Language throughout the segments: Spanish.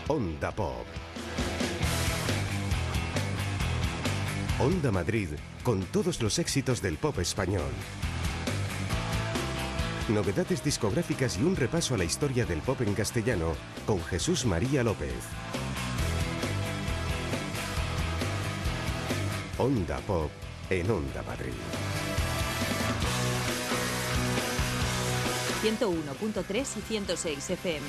Onda Pop. Onda Madrid, con todos los éxitos del pop español. Novedades discográficas y un repaso a la historia del pop en castellano con Jesús María López. Onda Pop en Onda Madrid. 101.3 y 106 FM.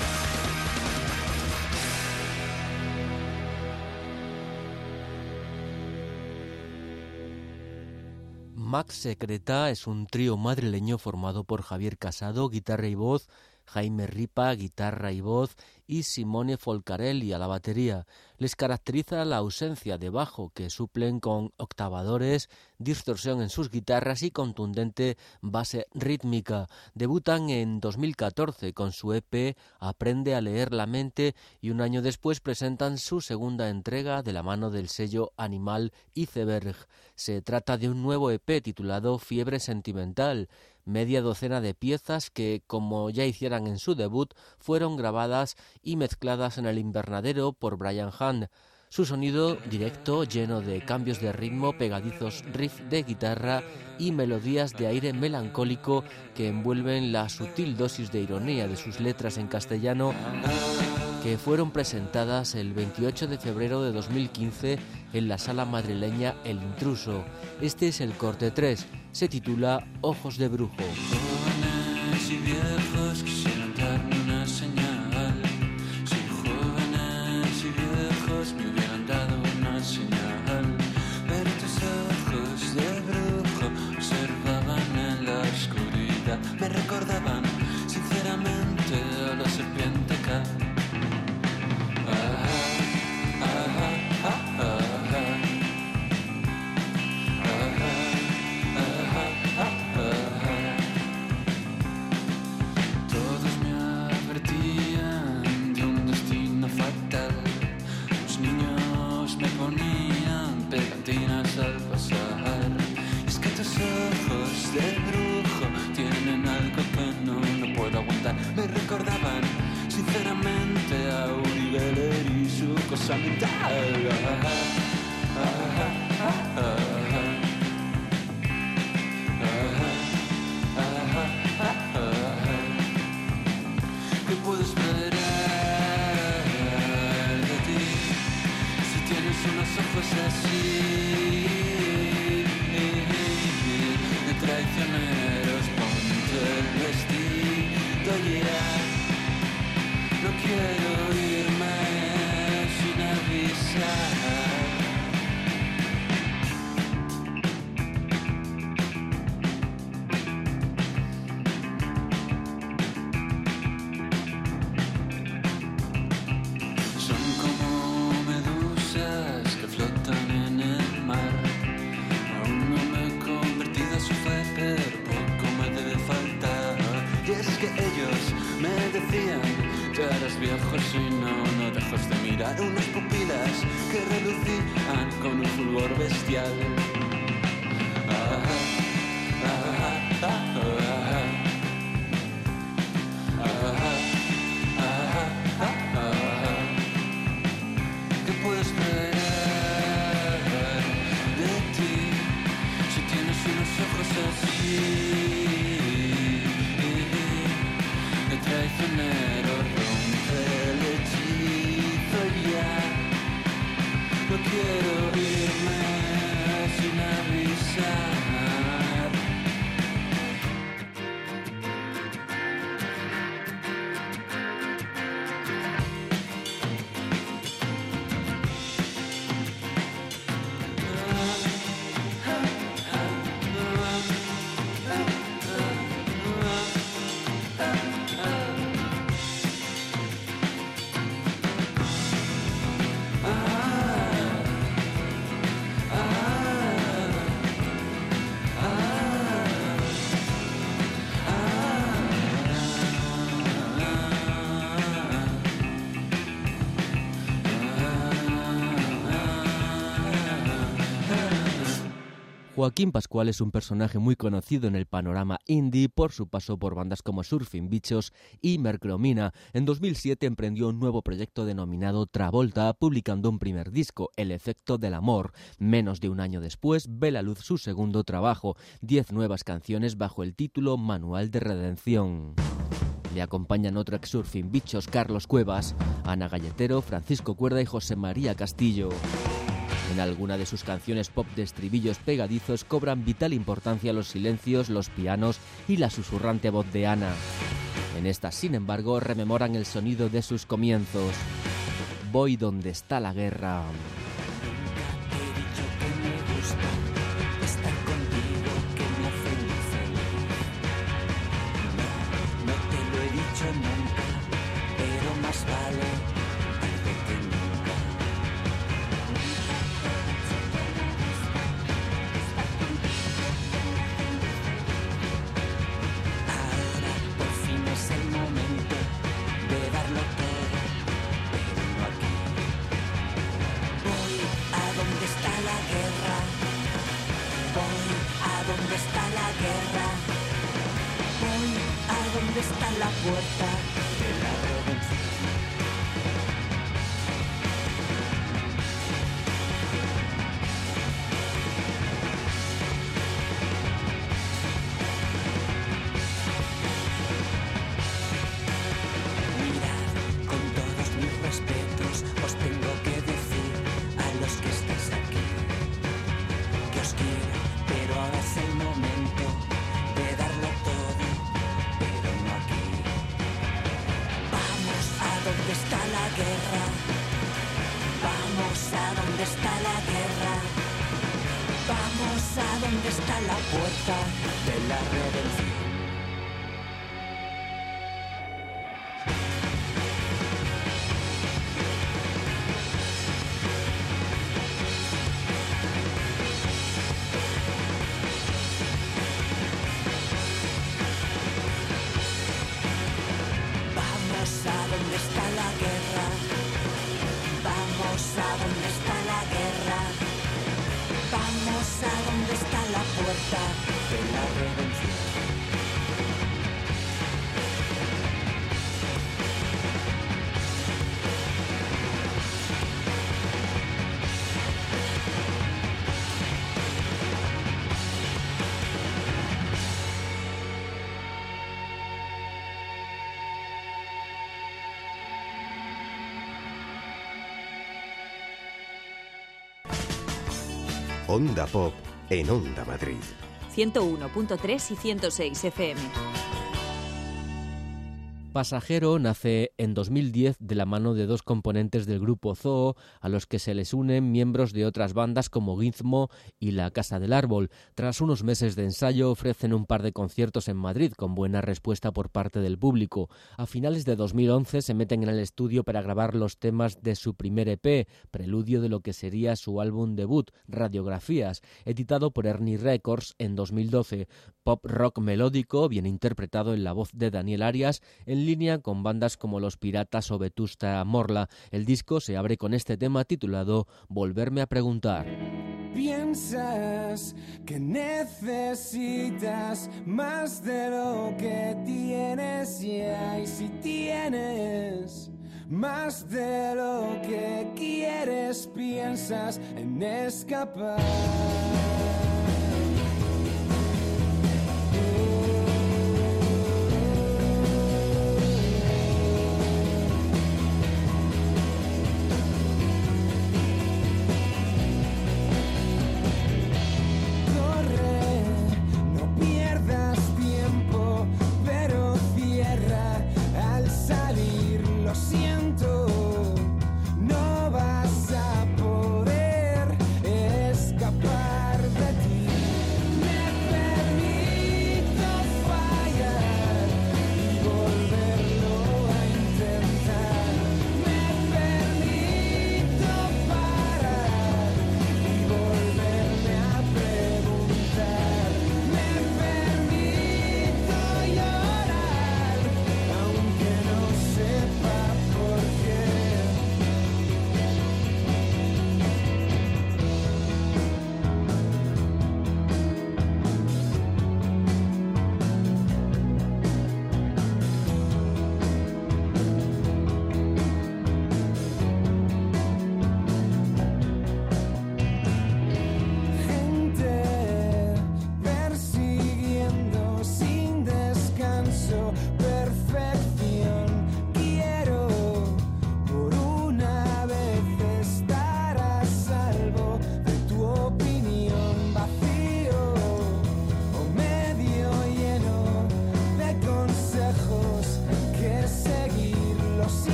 Max Secreta es un trío madrileño formado por Javier Casado, guitarra y voz, Jaime Ripa, guitarra y voz, y Simone Folcarelli a la batería. Les caracteriza la ausencia de bajo, que suplen con octavadores, distorsión en sus guitarras y contundente base rítmica. Debutan en 2014 con su EP Aprende a leer la mente y un año después presentan su segunda entrega de la mano del sello Animal Iceberg. Se trata de un nuevo EP titulado Fiebre Sentimental, media docena de piezas que, como ya hicieran en su debut, fueron grabadas y mezcladas en el invernadero por Brian Hunt. Su sonido directo, lleno de cambios de ritmo, pegadizos riffs de guitarra y melodías de aire melancólico que envuelven la sutil dosis de ironía de sus letras en castellano, que fueron presentadas el 28 de febrero de 2015 en la sala madrileña El Intruso. Este es el corte 3, se titula Ojos de Brujo. Jóvenes y viejos quisieran darme una señal. Si jóvenes y viejos me hubieran dado una señal. Pero tus ojos de brujo observaban en la oscuridad. Me recordaban sinceramente a la serpiente K. Todos me advertían de un destino fatal. Los niños me ponían pegatinas al pasar. Y es que tus ojos de brujo tienen algo que no puedo aguantar. Me recordaban sinceramente a Uri Geller y su cosa mental. ¿Qué puedo esperar de ti si tienes unos ojos así de traicioneros? Ponte el vestido ya. No quiero irme sin avisar. Son como medusas que flotan en el mar. Aún no me he convertido en su fe, pero poco me debe faltar. Y es que ellos me decían: ya eres viejo si no dejas de mirar. Unas pupilas que relucían con un fulgor bestial. ¿Qué puedo esperar de ti si tienes unos ojos así de traicionero? Rompe el hechizo ya. No quiero irme sin Joaquín Pascual es un personaje muy conocido en el panorama indie por su paso por bandas como Surfing Bichos y Mercromina. En 2007 emprendió un nuevo proyecto denominado Travolta, publicando un primer disco, El efecto del amor. Menos de un año después ve la luz su segundo trabajo, 10 nuevas canciones bajo el título Manual de Redención. Le acompañan otro ex Surfing Bichos, Carlos Cuevas, Ana Galletero, Francisco Cuerda y José María Castillo. En alguna de sus canciones pop de estribillos pegadizos cobran vital importancia los silencios, los pianos y la susurrante voz de Ana. En estas, sin embargo, rememoran el sonido de sus comienzos. Voy donde está la guerra. Onda Pop en Onda Madrid. 101.3 y 106 FM. Pasajero nace en 2010 de la mano de dos componentes del grupo Zoo, a los que se les unen miembros de otras bandas como Gizmo y La Casa del Árbol. Tras unos meses de ensayo ofrecen un par de conciertos en Madrid con buena respuesta por parte del público. A finales de 2011 se meten en el estudio para grabar los temas de su primer EP, preludio de lo que sería su álbum debut, Radiografías, editado por Ernie Records en 2012. Pop rock melódico, bien interpretado en la voz de Daniel Arias, en línea con bandas como Los Piratas o Vetusta Morla. El disco se abre con este tema titulado Volverme a preguntar. Piensas que necesitas más de lo que tienes ya, y si tienes más de lo que quieres, piensas en escapar. Escapar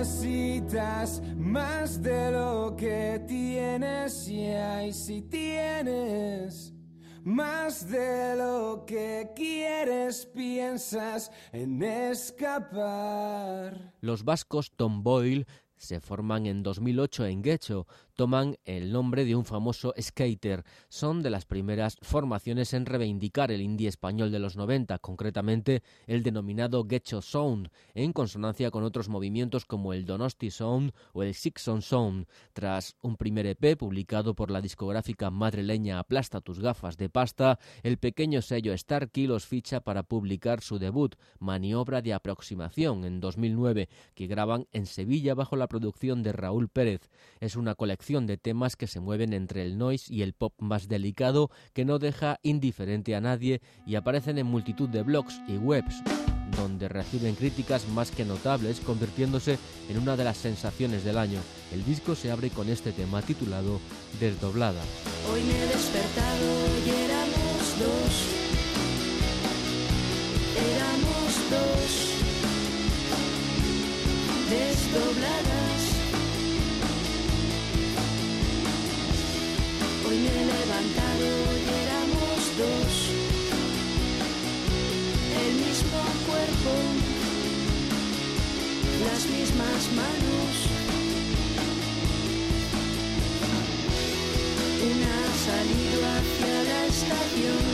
necesitas más de lo que tienes, y si tienes más de lo que quieres, piensas en escapar. Los vascos Tom Boyle se forman en 2008 en Getxo, toman el nombre de un famoso skater. Son de las primeras formaciones en reivindicar el indie español de los 90, concretamente el denominado Getxo Sound, en consonancia con otros movimientos como el Donosti Sound o el Sixon Sound. Tras un primer EP publicado por la discográfica madrileña Aplasta tus gafas de pasta, el pequeño sello Starkey los ficha para publicar su debut, Maniobra de aproximación, en 2009, que graban en Sevilla bajo la producción de Raúl Pérez. Es una colección de temas que se mueven entre el noise y el pop más delicado, que no deja indiferente a nadie, y aparecen en multitud de blogs y webs, donde reciben críticas más que notables, convirtiéndose en una de las sensaciones del año. El disco se abre con este tema titulado Desdoblada. Hoy me he despertado y éramos dos, desdobladas. Hoy me he levantado y éramos dos, el mismo cuerpo, las mismas manos. Una ha salido hacia la estación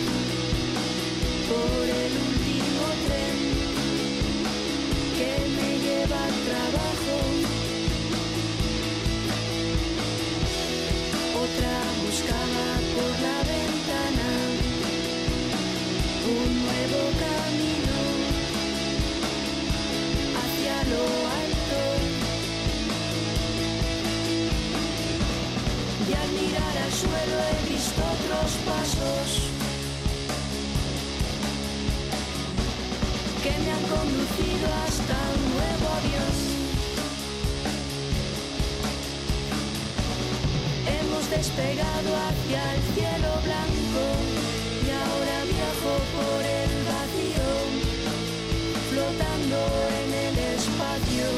por el último tren que me lleva al trabajo. Otra buscaba por la ventana un nuevo camino hacia lo alto, y al mirar al suelo he visto otros pasos que me han conducido hasta un nuevo avión. Despegado hacia el cielo blanco y ahora viajo por el vacío, flotando en el espacio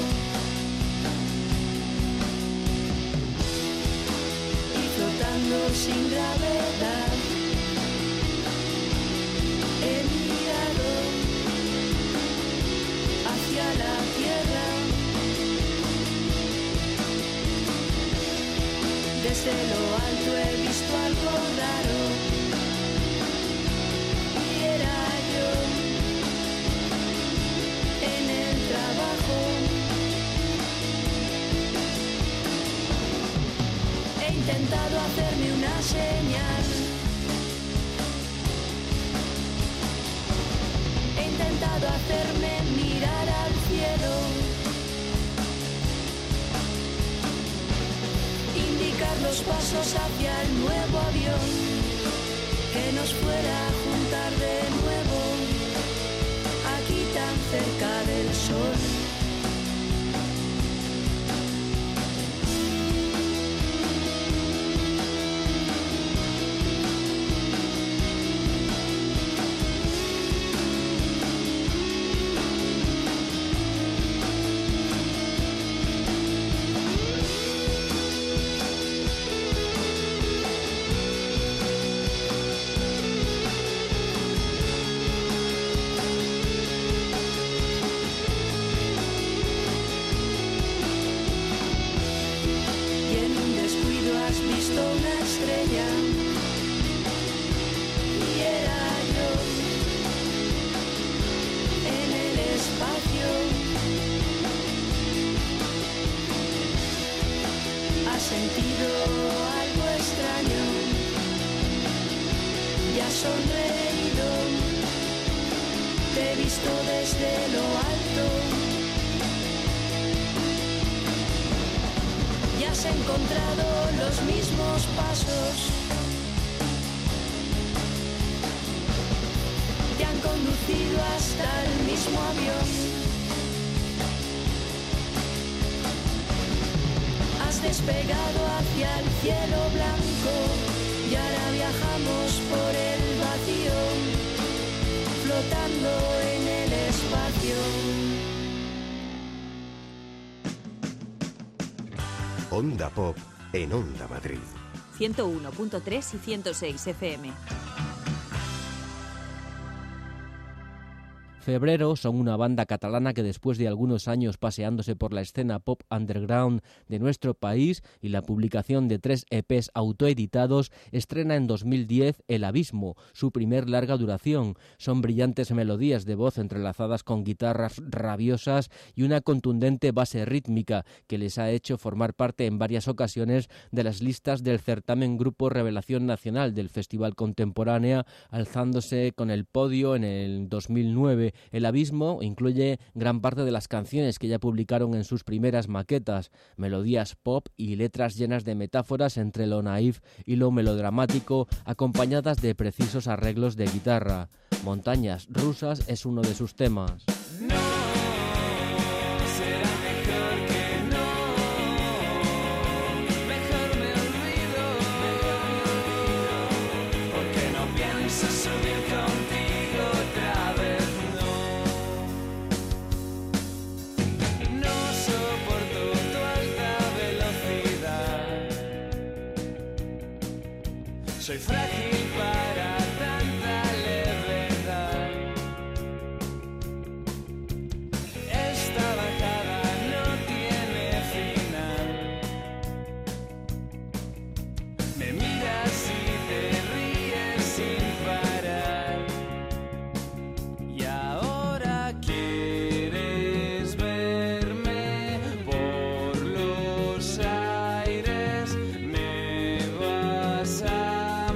y flotando sin gravedad. He mirado hacia la tierra. Desde lo alto he visto algo raro, y era yo en el trabajo. He intentado hacerme una señal, he intentado hacerme mirar al cielo, los pasos hacia el nuevo avión que nos fuera a juntar de nuevo aquí tan cerca del sol. Despegado hacia el cielo blanco y ahora viajamos por el vacío, flotando en el espacio. Onda Pop en Onda Madrid. 101.3 y 106 FM. Febrero son una banda catalana que después de algunos años paseándose por la escena pop underground de nuestro país y la publicación de 3 EPs autoeditados, estrena en 2010 El Abismo, su primer larga duración. Son brillantes melodías de voz entrelazadas con guitarras rabiosas y una contundente base rítmica que les ha hecho formar parte en varias ocasiones de las listas del certamen Grupo Revelación Nacional del Festival Contemporánea, alzándose con el podio en el 2009. El Abismo incluye gran parte de las canciones que ya publicaron en sus primeras maquetas, melodías pop y letras llenas de metáforas entre lo naif y lo melodramático, acompañadas de precisos arreglos de guitarra. Montañas rusas es uno de sus temas. Soy frágil para tanta levedad. Esta bajada no tiene final. Me miras y te ríes sin parar. Y ahora quieres verme por los aires. Me vas a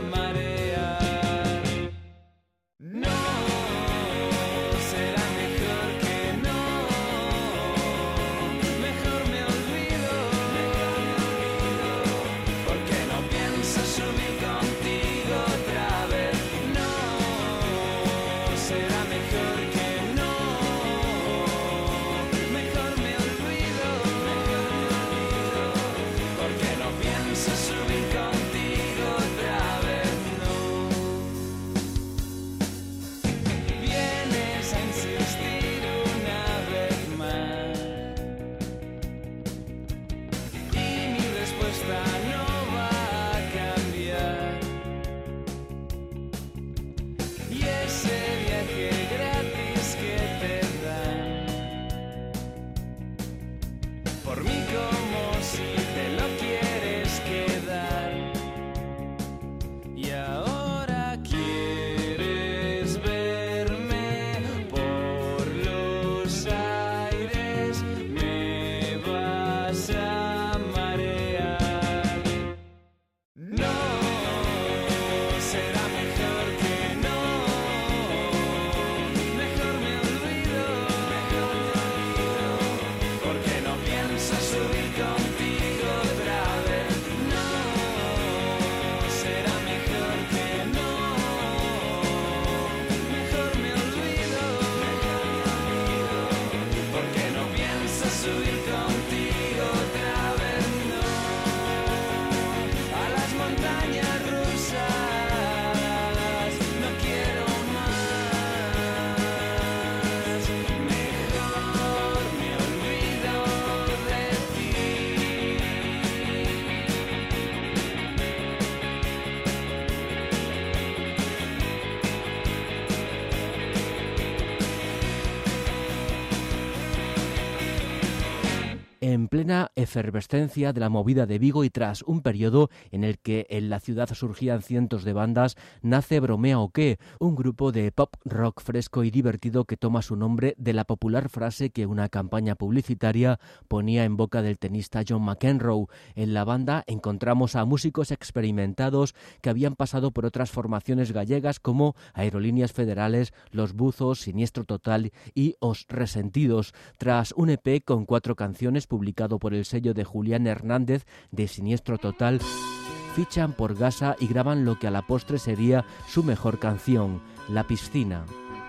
En plena efervescencia de la movida de Vigo y tras un periodo en el que en la ciudad surgían cientos de bandas, nace Bromea o qué, un grupo de pop rock fresco y divertido que toma su nombre de la popular frase que una campaña publicitaria ponía en boca del tenista John McEnroe. En la banda encontramos a músicos experimentados que habían pasado por otras formaciones gallegas como Aerolíneas Federales, Los Buzos, Siniestro Total y Os Resentidos. Tras un EP con 4 canciones publicado por el sello de Julián Hernández de Siniestro Total, fichan por Gasa y graban lo que a la postre sería su mejor canción, La Piscina.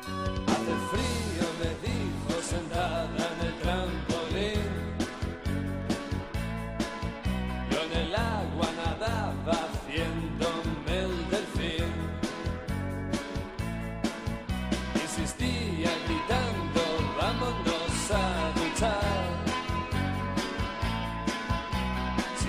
Hace frío, me dijo sentada en el trampolín. Yo en el agua nadaba haciéndome el delfín. Insistía gritando, vámonos a duchar.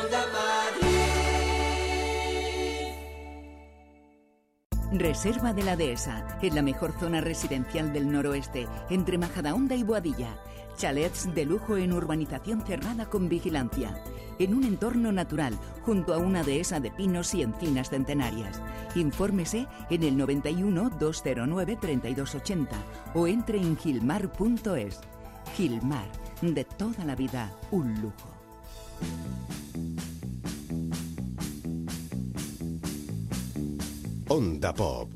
Onda Madrid. Reserva de la Dehesa, en la mejor zona residencial del noroeste, entre Majadahonda y Boadilla. Chalets de lujo en urbanización cerrada con vigilancia, en un entorno natural, junto a una dehesa de pinos y encinas centenarias. Infórmese en el 91 209 3280 o entre en gilmar.es. Gilmar, de toda la vida, un lujo. Onda Pop.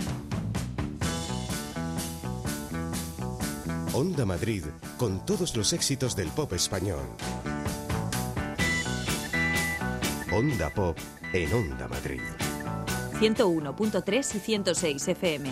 Onda Madrid, con todos los éxitos del pop español. Onda Pop en Onda Madrid. 101.3 y 106 FM.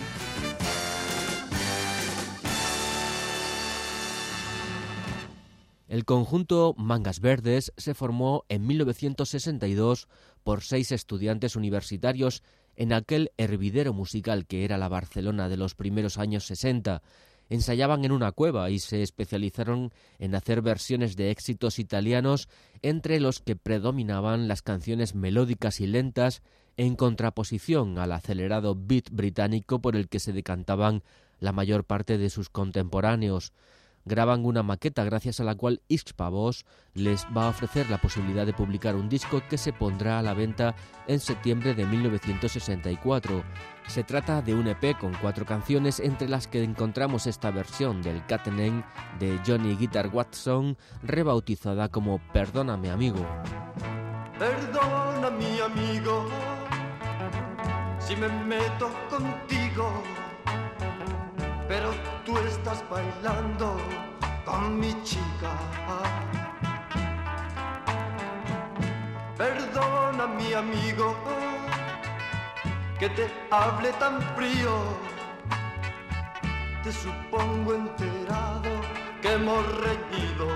El conjunto Mangas Verdes se formó en 1962 por 6 estudiantes universitarios en aquel hervidero musical que era la Barcelona de los primeros años 60. Ensayaban en una cueva y se especializaron en hacer versiones de éxitos italianos, entre los que predominaban las canciones melódicas y lentas, en contraposición al acelerado beat británico por el que se decantaban la mayor parte de sus contemporáneos. Graban una maqueta gracias a la cual Ixpavos les va a ofrecer la posibilidad de publicar un disco que se pondrá a la venta en septiembre de 1964. Se trata de un EP con 4 canciones, entre las que encontramos esta versión del Catening de Johnny Guitar Watson, rebautizada como Perdóname amigo. Perdona mi amigo, si me meto contigo, pero tú estás bailando con mi chica. Perdona mi amigo, que te hable tan frío, te supongo enterado que hemos reñido.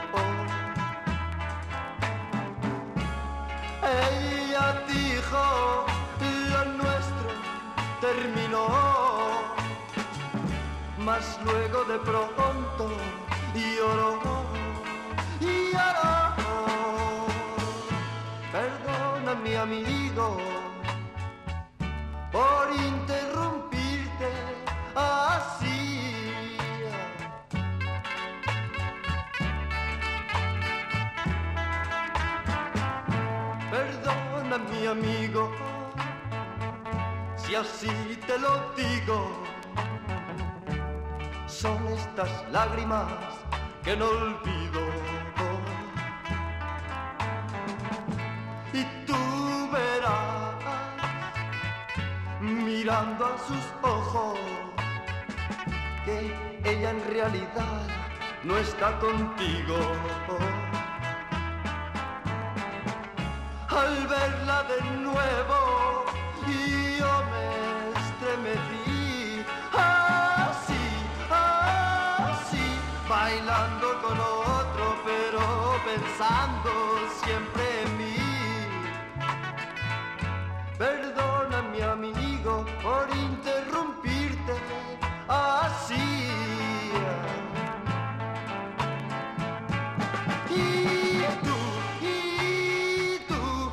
Ella dijo, lo nuestro terminó, mas luego de pronto lloró, lloró. Perdona mi amigo por interrumpirte así. Perdona mi amigo, si así te lo digo. Son estas lágrimas que no olvido. Y tú verás, mirando a sus ojos, que ella en realidad no está contigo. Al verla de nuevo, yo me estremecí, así, bailando con otro, pero pensando siempre en mí. Perdona mi amigo por interrumpirte así. Y tú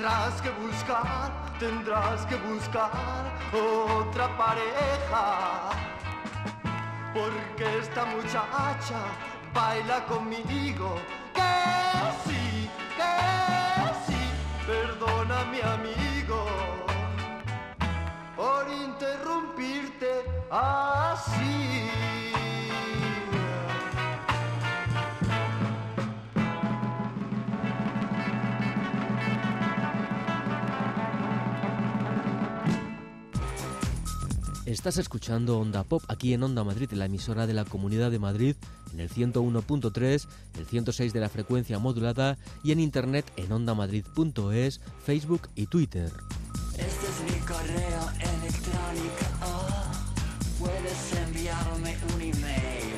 tendrás que buscar otra pareja, porque esta muchacha baila conmigo. Que sí, perdona mi amigo por interrumpirte así. Estás escuchando Onda Pop aquí en Onda Madrid, la emisora de la Comunidad de Madrid, en el 101.3, el 106 de la frecuencia modulada y en internet en ondamadrid.es, Facebook y Twitter. Este es mi correo electrónico, puedes enviarme un email.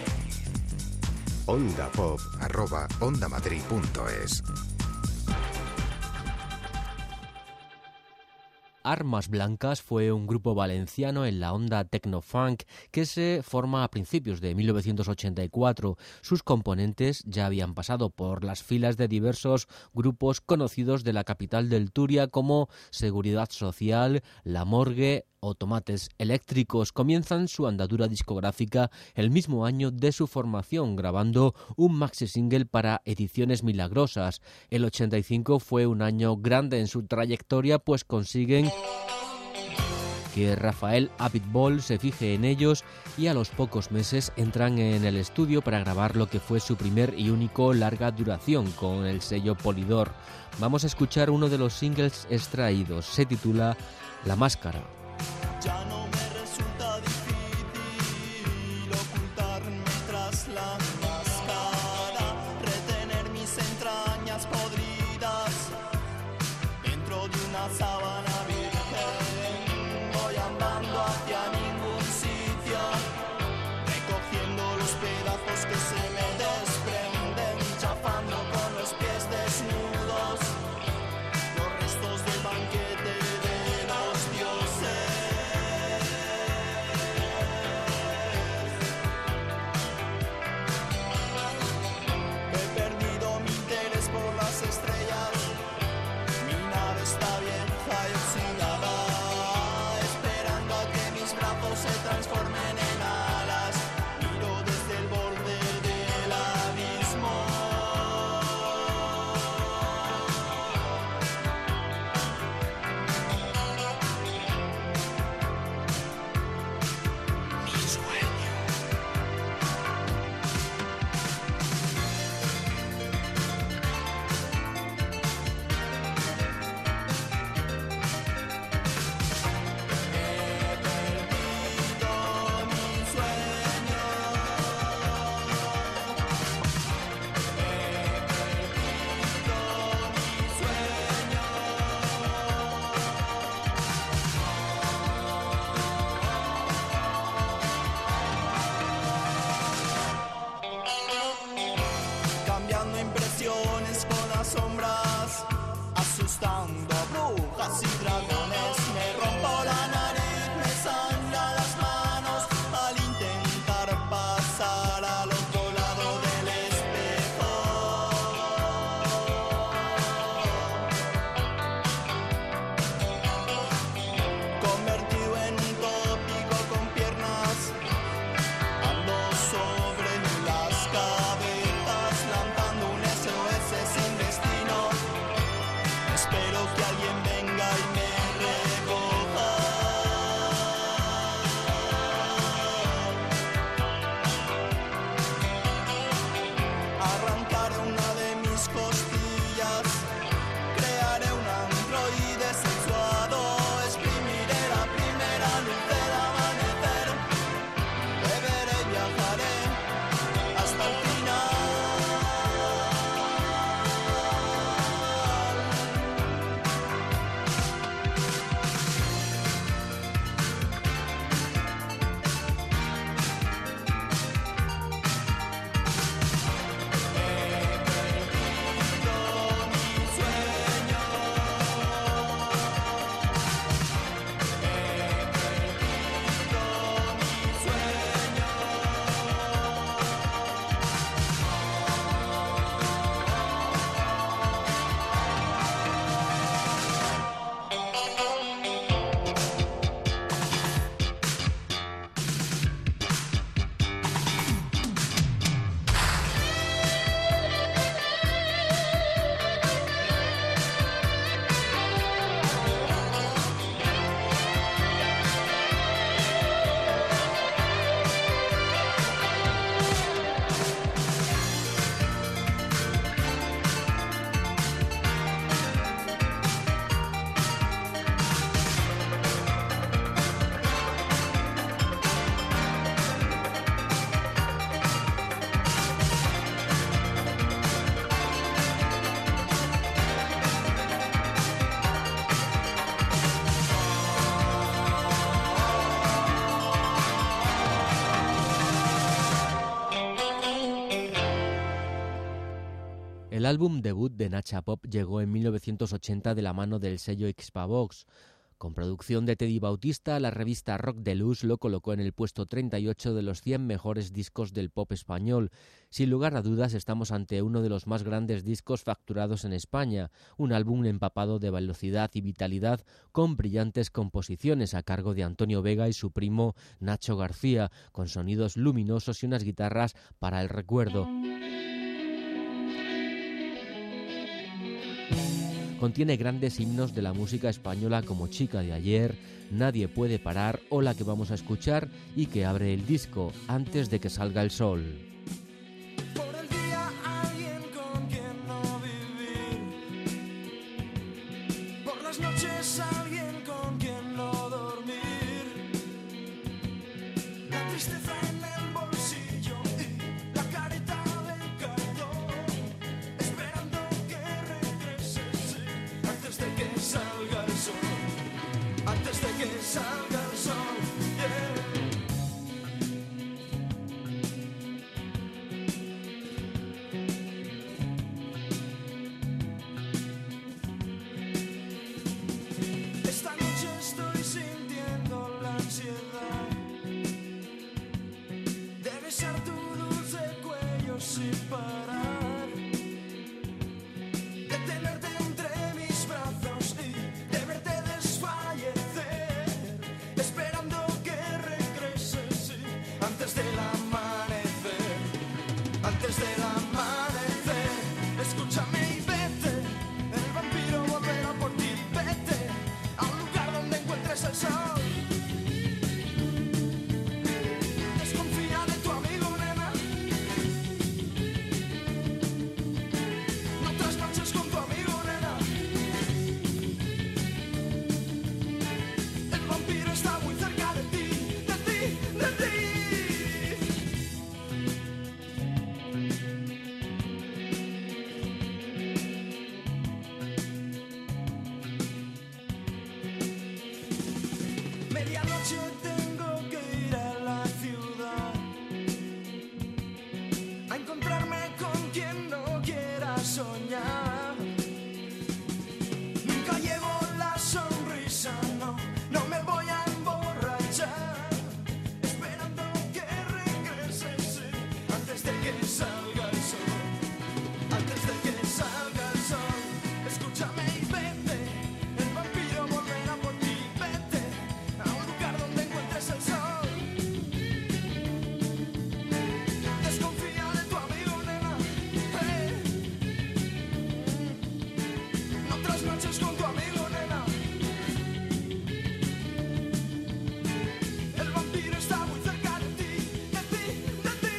ondapop@ondamadrid.es. Armas Blancas fue un grupo valenciano en la onda techno-funk que se forma a principios de 1984. Sus componentes ya habían pasado por las filas de diversos grupos conocidos de la capital del Turia como Seguridad Social, La Morgue o Tomates Eléctricos. Comienzan su andadura discográfica el mismo año de su formación, grabando un maxi single para Ediciones Milagrosas. El 85 fue un año grande en su trayectoria, pues consiguen que Rafael Abitbol se fije en ellos y a los pocos meses entran en el estudio para grabar lo que fue su primer y único larga duración con el sello Polydor. Vamos a escuchar uno de los singles extraídos, se titula La Máscara. Ya no me resulta difícil ocultarme tras la máscara, retener mis entrañas podridas dentro de una sábana virgen. Voy andando hacia ningún sitio, recogiendo los pedazos que se me desprenden, chafando con los pies desnudos los restos del banquete de los dioses. He perdido mi interés por las estrellas, mi nave está vieja y oxidada, esperando a que mis brazos se transformen en alas. Miro desde el borde del abismo. Mi sueño. Cambiando impresiones con las sombras, asustando a brujas y dragones. Me rompo la nariz, me sangran las manos al intentar pasar al otro lado del espejo. Convertido en un tópico con piernas, ando sobre las cabezas, lanzando un SOS sin destino. Espero que alguien venga y me recoja. Arrancaré una de mis costillas, crearé un androide sexuado, exprimiré la primera luz del amanecer, beberé y viajaré hasta el final. El álbum debut de Nacha Pop llegó en 1980 de la mano del sello Xpavox. Con producción de Teddy Bautista, la revista Rock Deluxe lo colocó en el puesto 38 de los 100 mejores discos del pop español. Sin lugar a dudas, estamos ante uno de los más grandes discos facturados en España, un álbum empapado de velocidad y vitalidad con brillantes composiciones a cargo de Antonio Vega y su primo Nacho García, con sonidos luminosos y unas guitarras para el recuerdo. Contiene grandes himnos de la música española como Chica de ayer, Nadie puede parar o la que vamos a escuchar y que abre el disco, Antes de que salga el sol. Por el día alguien con quien no vivir, por las noches alguien con quien no dormir, la tristeza en el bolsillo y la careta del cartón, esperando que regreses antes de que salga el sol, antes de que salga el sol, yeah. Esta noche estoy sintiendo la ansiedad de besar tu dulce cuello sin parar, de tenerte entre mis brazos y de verte desfallecer, esperando que regreses, sí, antes del amanecer, antes del amanecer. Escúchame y vete, el vampiro volverá por ti, vete a un lugar donde encuentres el sol. Desconfía de tu amigo, nena, no trasnoches con tu amigo, nena. El vampiro está muy cerca de ti, de ti, de ti. Medianoche tengo que ir a la ciudad a encontrarme con quien no quiera soñar. Nunca llevo la sonrisa, no, no me voy a emborrachar, esperando que regreses, sí, antes de que salga el sol, antes de que salga el sol. Escúchame y vete, el vampiro volverá por ti, vete a un lugar donde encuentres el sol. Desconfía de tu amigo, nena, no trasnoches con tu amigo, nena. El vampiro está muy cerca de ti, de ti, de ti.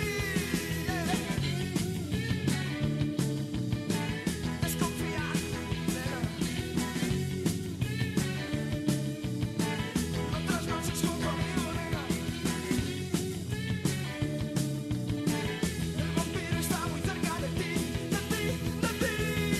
Desconfía, nena, no trasnoches con tu amigo, nena. El vampiro está muy cerca de ti, de ti, de ti.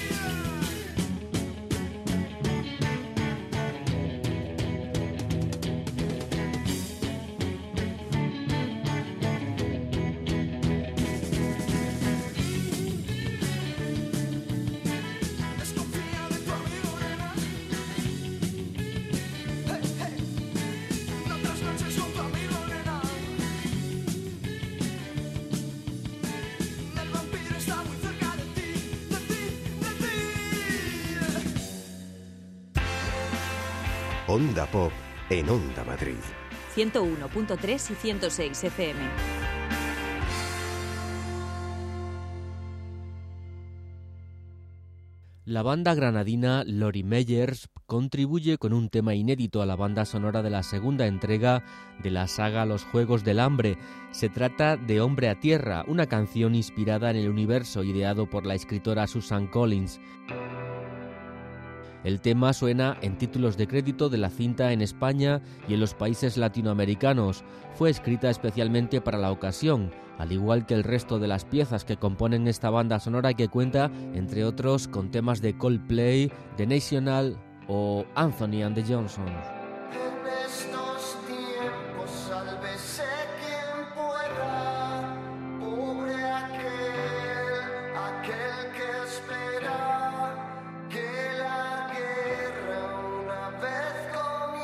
101.3 Onda Pop en Onda Madrid. 101.3 y 106 FM. La banda granadina Lori Meyers contribuye con un tema inédito a la banda sonora de la segunda entrega de la saga Los Juegos del Hambre. Se trata de Hombre a Tierra, una canción inspirada en el universo ideado por la escritora Susan Collins. El tema suena en títulos de crédito de la cinta en España y en los países latinoamericanos. Fue escrita especialmente para la ocasión, al igual que el resto de las piezas que componen esta banda sonora, que cuenta, entre otros, con temas de Coldplay, The National o Anthony and the Johnsons. En estos tiempos, sálvese quien pueda, pobre aquel que espera que la guerra una vez comience.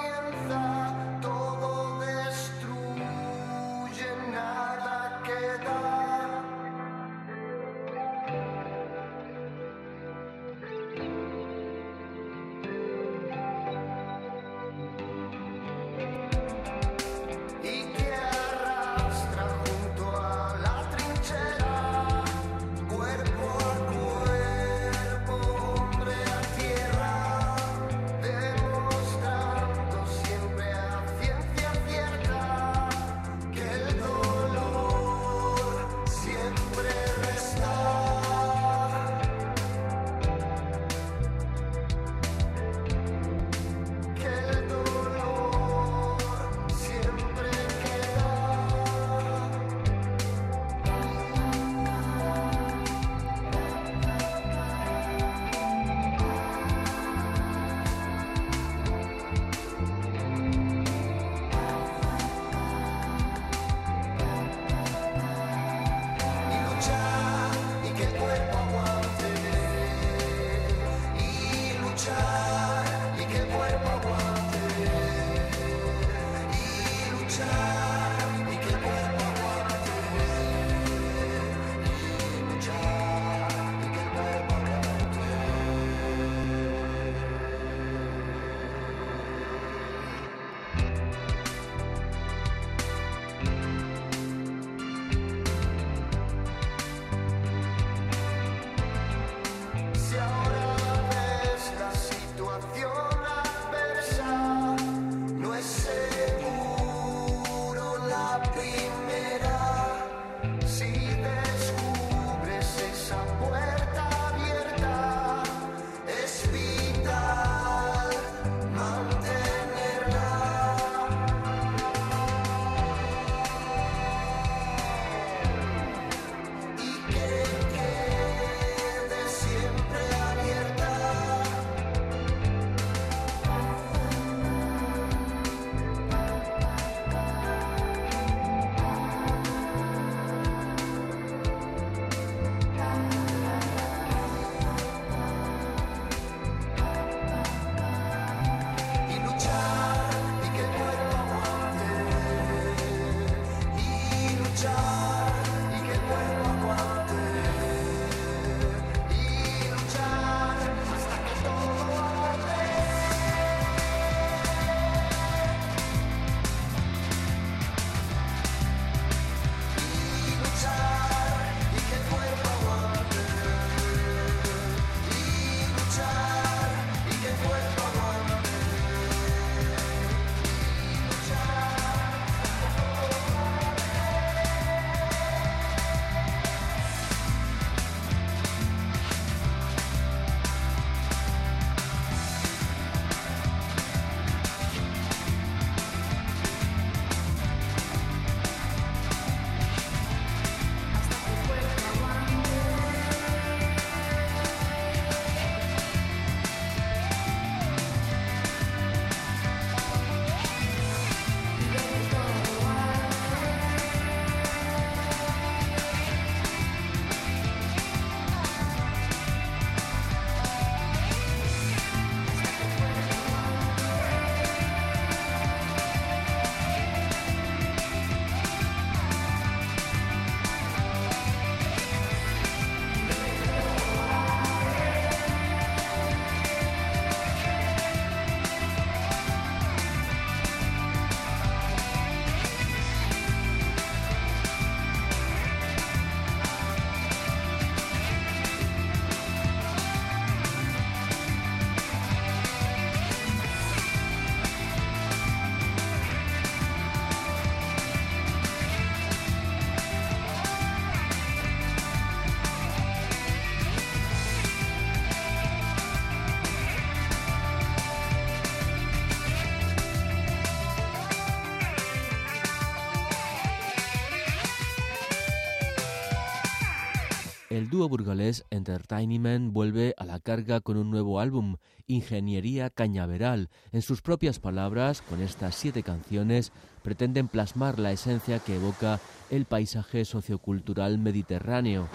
dúo burgalés Entertainment vuelve a la carga con un nuevo álbum, Ingeniería Cañaveral. En sus propias palabras, con estas 7 canciones, pretenden plasmar la esencia que evoca el paisaje sociocultural mediterráneo.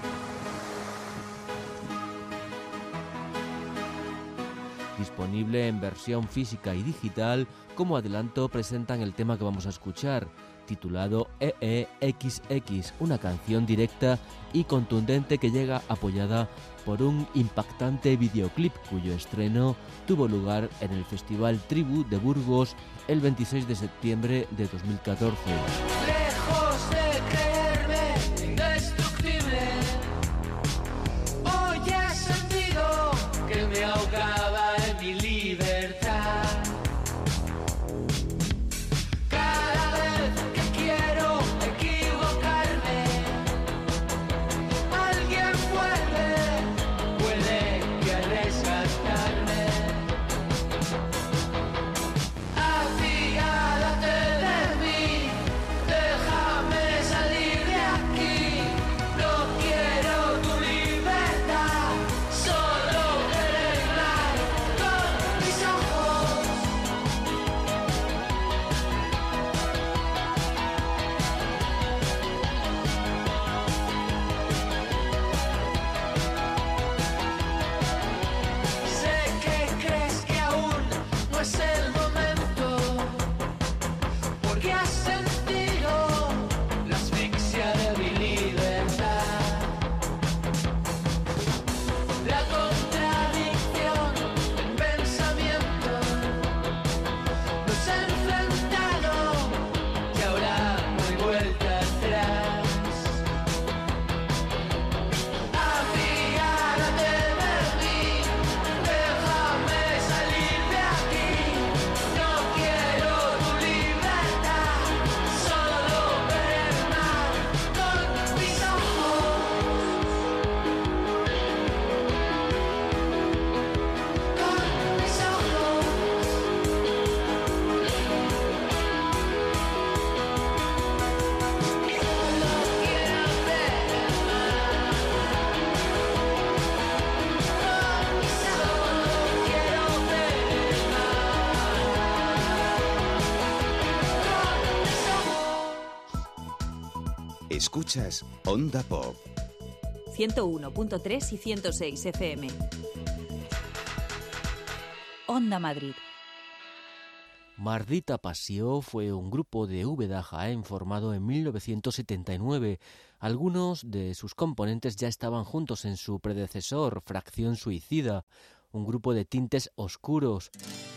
Disponible en versión física y digital, como adelanto presentan el tema que vamos a escuchar, titulado EEXX, una canción directa y contundente que llega apoyada por un impactante videoclip cuyo estreno tuvo lugar en el Festival Tribu de Burgos el 26 de septiembre de 2014. Lejos de creerme indestructible, hoy he sentido que me ahogaba en mi libertad. Cada vez que quiero equivocarme, alguien puede que rescatarme. Apiádate de mí, déjame salir de aquí. No quiero tu libertad, solo ver el mar con mis ojos. Sé que crees que aún no es el momento, porque has sentido la asfixia de mi libertad. La contradicción en pensamiento nos ha enfrentado y ahora no hay vuelta atrás. Apiádate de mí, déjame salir de aquí. No quiero tu libertad, solo ver el mar con mis ojos. Con mis ojos. Solo quiero ver el mar. Con mis ojos quiero ver el mar. Con mis ojos. Escuchas Onda Pop. 101.3 y 106 FM. Onda Madrid. Mardita Passió fue un grupo de Úbeda, Jaén, formado en 1979. Algunos de sus componentes ya estaban juntos en su predecesor, Fracción Suicida, un grupo de tintes oscuros.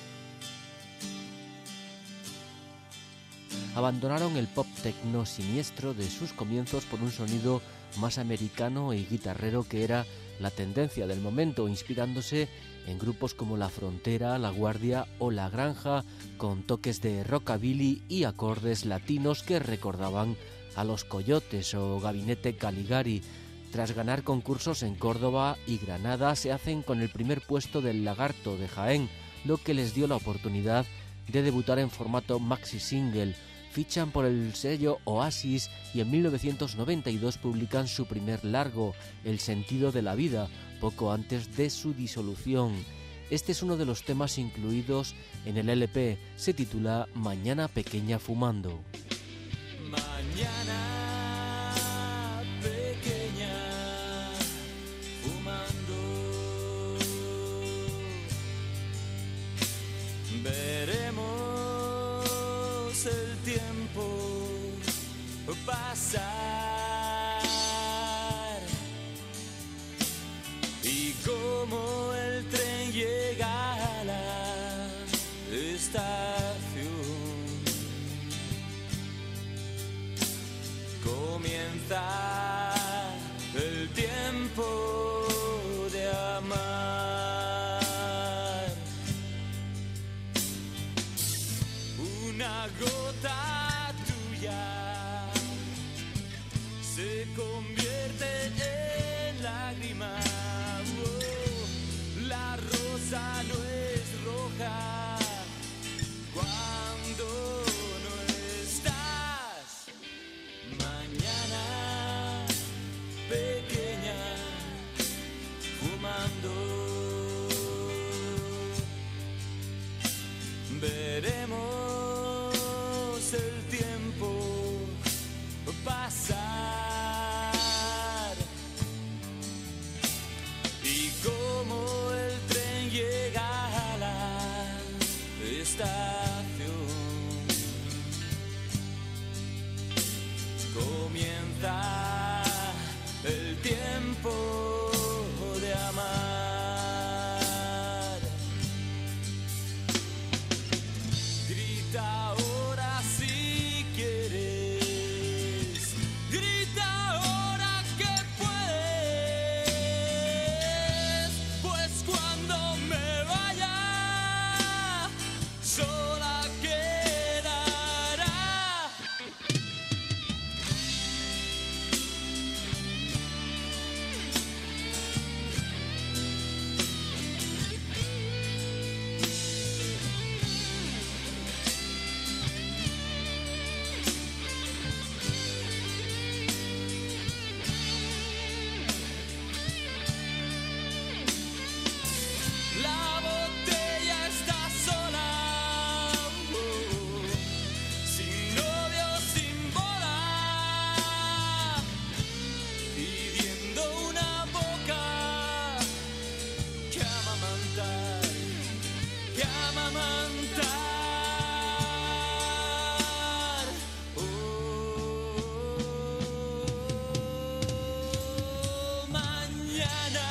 Abandonaron el pop techno siniestro de sus comienzos por un sonido más americano y guitarrero que era la tendencia del momento, inspirándose en grupos como La Frontera, La Guardia o La Granja, con toques de rockabilly y acordes latinos que recordaban a Los Coyotes o Gabinete Caligari. Tras ganar concursos en Córdoba y Granada, se hacen con el primer puesto del Lagarto de Jaén, lo que les dio la oportunidad de debutar en formato maxi single. Fichan por el sello Oasis y en 1992 publican su primer largo, El sentido de la vida, poco antes de su disolución. Este es uno de los temas incluidos en el LP, se titula Mañana Pequeña Fumando. Mañana pequeña fumando, veremos el tiempo pasar y cómo el tren llega a la estación. Comienza el tiempo de amar. Una gota tuya fumando. Veremos el tiempo pasar y cómo el tren llega a la estación. Comienza el tiempo de amar. Grita ahora si quieres, grita ahora que puedes, pues cuando me vaya sola quedará. La botella está sola, sin novio, sin boda, pidiendo una boca que amamantar, que amamantar. Mañana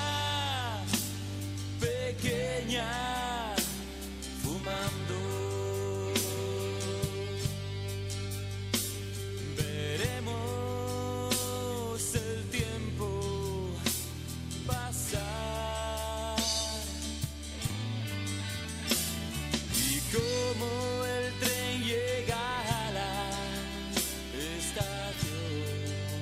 pequeña fumando, veremos el tiempo pasar y cómo el tren llega a la estación.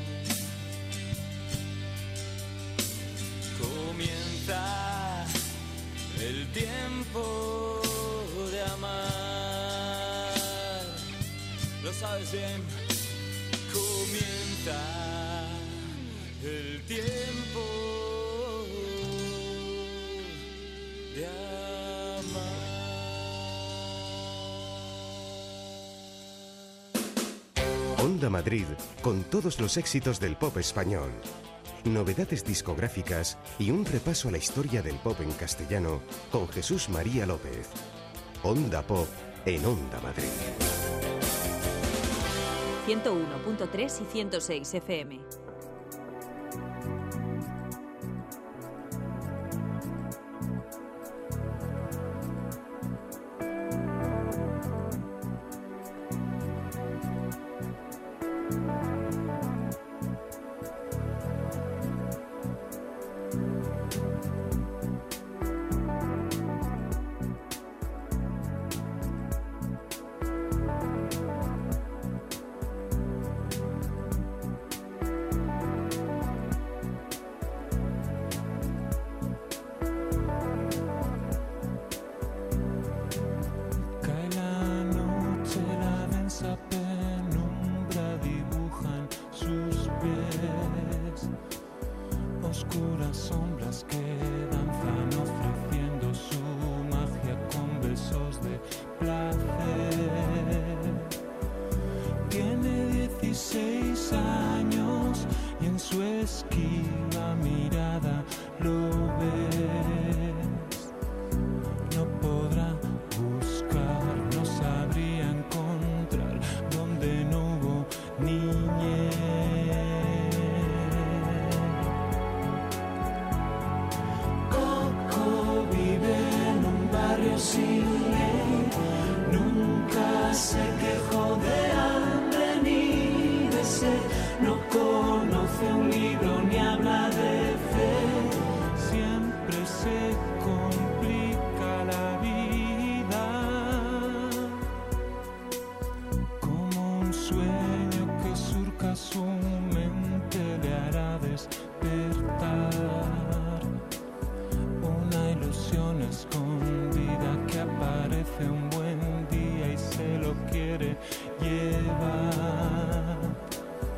Comienza el tiempo de amar, lo sabes bien. Comienza el tiempo de amar. Onda Madrid, con todos los éxitos del pop español. Novedades discográficas y un repaso a la historia del pop en castellano con Jesús María López. Onda Pop en Onda Madrid. 101.3 y 106 FM.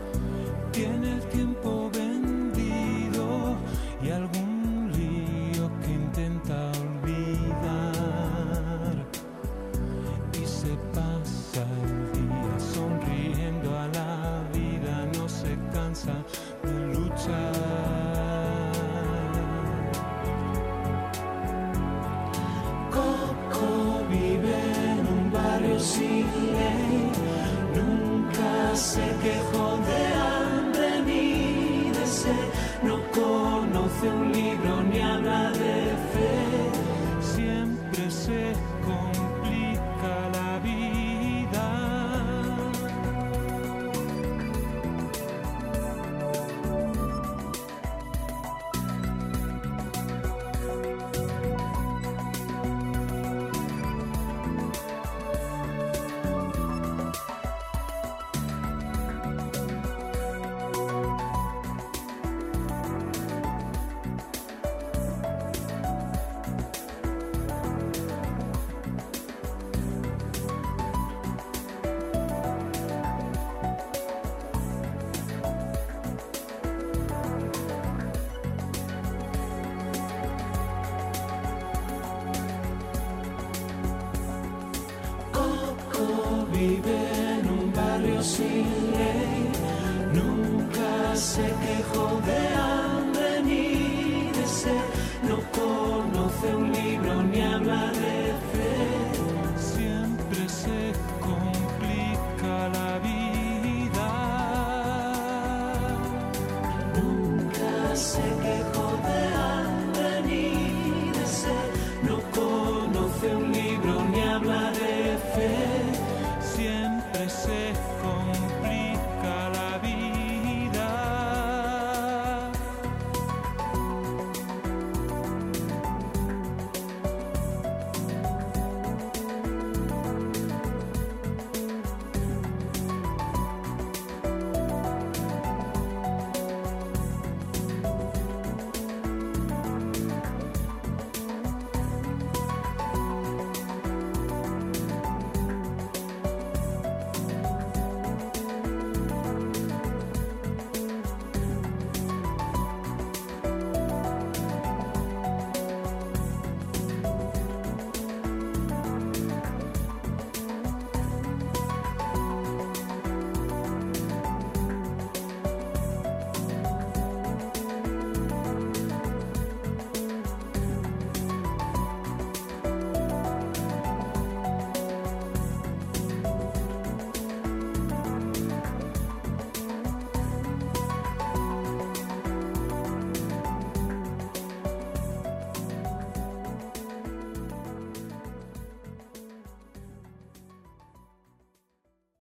Tiene el tiempo vendido y algún lío barrio sin ley. Nunca se quejó de hambre ni de sed. No conoce un libro ni habla de fe. Siempre se complica la vida. Vive en un barrio sin ley, nunca se quejó de hambre ni de sed, no